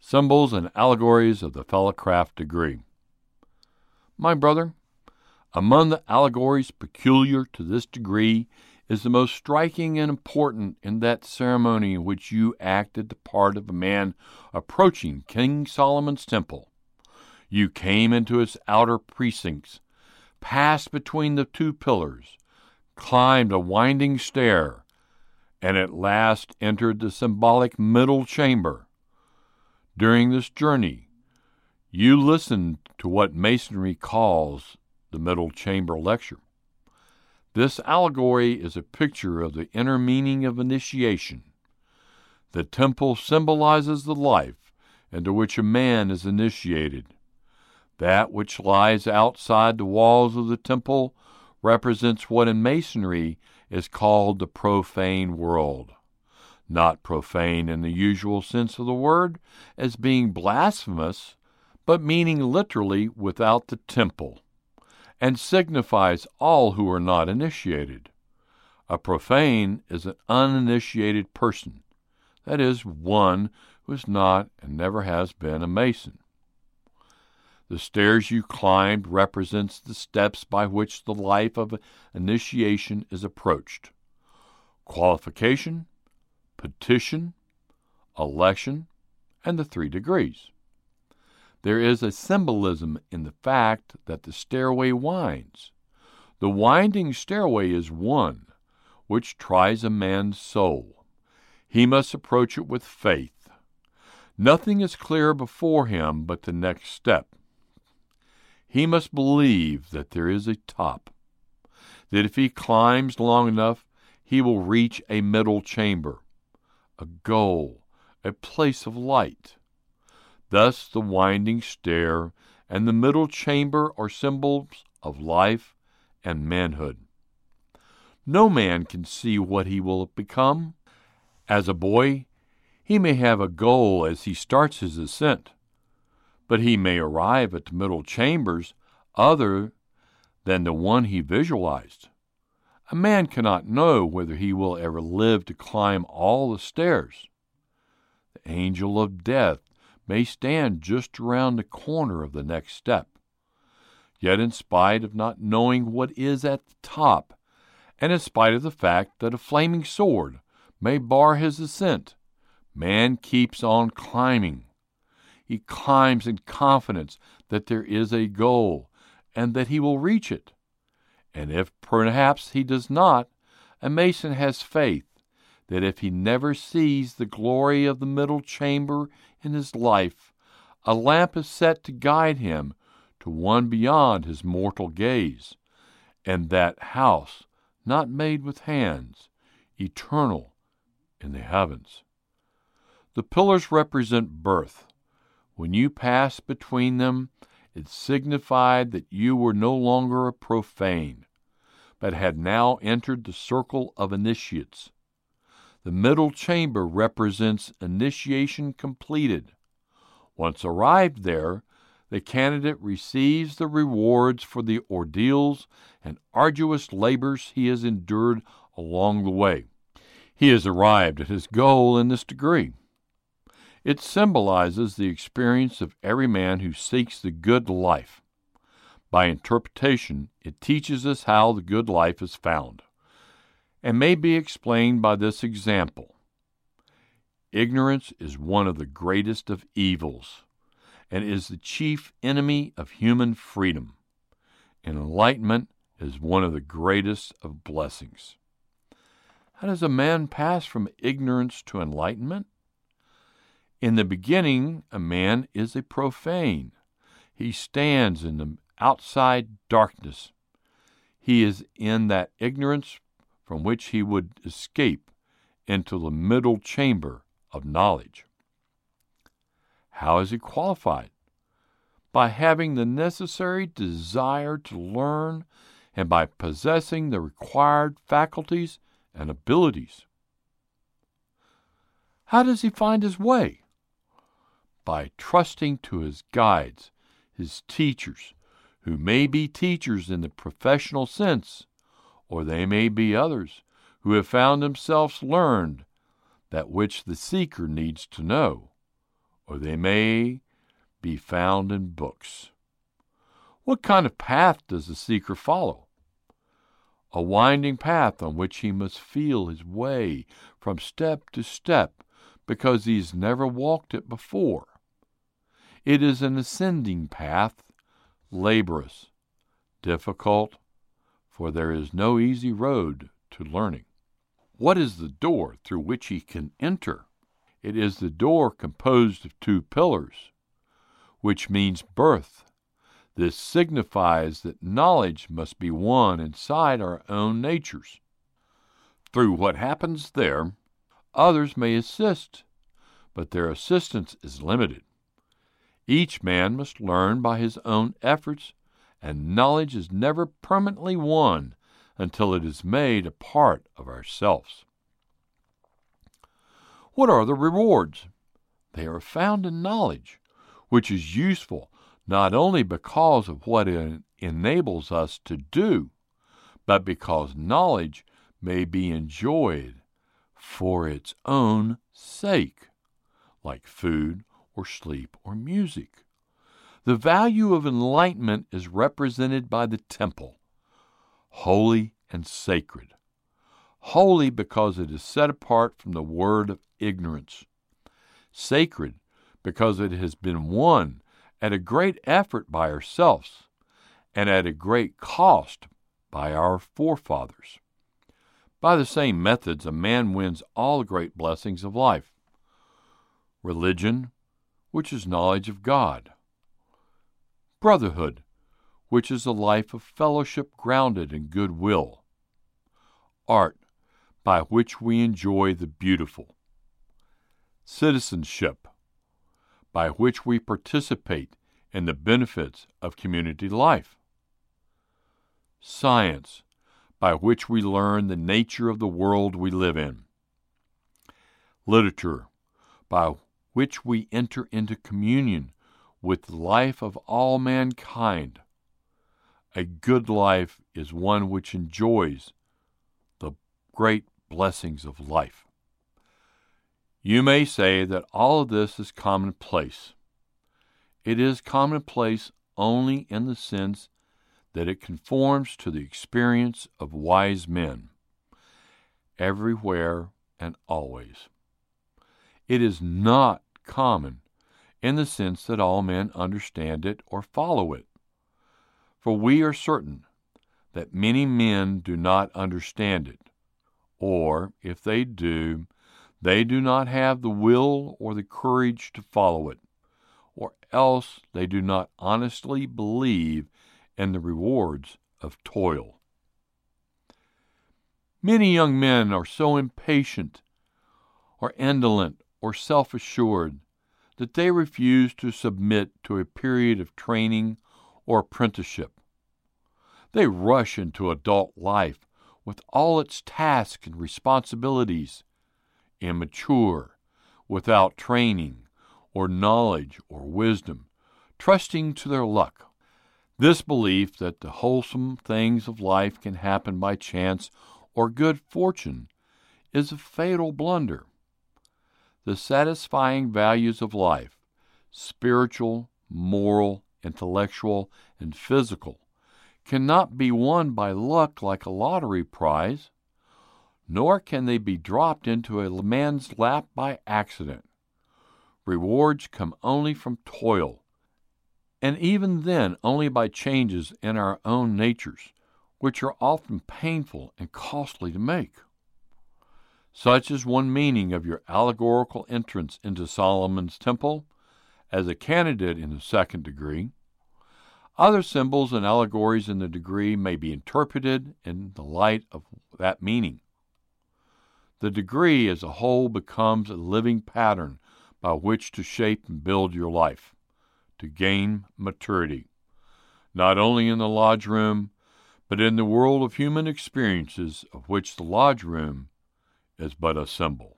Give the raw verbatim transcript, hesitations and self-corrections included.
Symbols and allegories of the Fellowcraft degree. My brother, among the allegories peculiar to this degree is the most striking and important in that ceremony in which you acted the part of a man approaching King Solomon's temple. You came into its outer precincts, passed between the two pillars, climbed a winding stair, and at last entered the symbolic middle chamber. During this journey, you listened to what Masonry calls the middle chamber lecture. This allegory is a picture of the inner meaning of initiation. The temple symbolizes the life into which a man is initiated. That which lies outside the walls of the temple represents what in Masonry is called the profane world. Not profane in the usual sense of the word, as being blasphemous, but meaning literally without the temple, and signifies all who are not initiated. A profane is an uninitiated person, that is, one who is not and never has been a Mason. The stairs you climbed represents the steps by which the life of initiation is approached. Qualification, petition, election, and the three degrees. There is a symbolism in the fact that the stairway winds. The winding stairway is one which tries a man's soul. He must approach it with faith. Nothing is clear before him but the next step. He must believe that there is a top, that if he climbs long enough, he will reach a middle chamber, a goal, a place of light. Thus the winding stair and the middle chamber are symbols of life and manhood. No man can see what he will become. As a boy, he may have a goal as he starts his ascent, but he may arrive at the middle chambers other than the one he visualized. A man cannot know whether he will ever live to climb all the stairs. The angel of death may stand just around the corner of the next step. Yet in spite of not knowing what is at the top, and in spite of the fact that a flaming sword may bar his ascent, man keeps on climbing. He climbs in confidence that there is a goal and that he will reach it. And if perhaps he does not, a Mason has faith that if he never sees the glory of the middle chamber in his life, a lamp is set to guide him to one beyond his mortal gaze, and that house not made with hands, eternal in the heavens. The pillars represent birth. When you passed between them, it signified that you were no longer a profane, but had now entered the circle of initiates. The middle chamber represents initiation completed. Once arrived there, the candidate receives the rewards for the ordeals and arduous labors he has endured along the way. He has arrived at his goal in this degree. It symbolizes the experience of every man who seeks the good life. By interpretation, it teaches us how the good life is found, and may be explained by this example. Ignorance is one of the greatest of evils, and is the chief enemy of human freedom, and enlightenment is one of the greatest of blessings. How does a man pass from ignorance to enlightenment? In the beginning, a man is a profane. He stands in the outside darkness. He is in that ignorance from which he would escape into the middle chamber of knowledge. How is he qualified? By having the necessary desire to learn and by possessing the required faculties and abilities. How does he find his way? By trusting to his guides, his teachers, who may be teachers in the professional sense, or they may be others who have found themselves learned that which the seeker needs to know, or they may be found in books. What kind of path does the seeker follow? A winding path on which he must feel his way from step to step because he's never walked it before. It is an ascending path, laborious, difficult, for there is no easy road to learning. What is the door through which he can enter? It is the door composed of two pillars, which means birth. This signifies that knowledge must be won inside our own natures. Through what happens there, others may assist, but their assistance is limited. Each man must learn by his own efforts, and knowledge is never permanently won until it is made a part of ourselves. What are the rewards? They are found in knowledge, which is useful not only because of what it enables us to do, but because knowledge may be enjoyed for its own sake, like food or sleep or music. The value of enlightenment is represented by the temple, holy and sacred. Holy because it is set apart from the word of ignorance. Sacred because it has been won at a great effort by ourselves and at a great cost by our forefathers. By the same methods, a man wins all the great blessings of life. Religion, which is knowledge of God. Brotherhood, which is a life of fellowship grounded in goodwill. Art, by which we enjoy the beautiful. Citizenship, by which we participate in the benefits of community life. Science, by which we learn the nature of the world we live in. Literature, by which we enter into communion with the life of all mankind. A good life is one which enjoys the great blessings of life. You may say that all of this is commonplace. It is commonplace only in the sense that it conforms to the experience of wise men, everywhere and always. It is not common in the sense that all men understand it or follow it. For we are certain that many men do not understand it, or, if they do, they do not have the will or the courage to follow it, or else they do not honestly believe in the rewards of toil. Many young men are so impatient or indolent or self-assured that they refuse to submit to a period of training or apprenticeship. They rush into adult life with all its tasks and responsibilities, immature, without training or knowledge or wisdom, trusting to their luck. This belief that the wholesome things of life can happen by chance or good fortune is a fatal blunder. The satisfying values of life, spiritual, moral, intellectual, and physical, cannot be won by luck like a lottery prize, nor can they be dropped into a man's lap by accident. Rewards come only from toil, and even then only by changes in our own natures, which are often painful and costly to make. Such is one meaning of your allegorical entrance into Solomon's temple as a candidate in the second degree. Other symbols and allegories in the degree may be interpreted in the light of that meaning. The degree as a whole becomes a living pattern by which to shape and build your life, to gain maturity, not only in the lodge room, but in the world of human experiences of which the lodge room is but a symbol.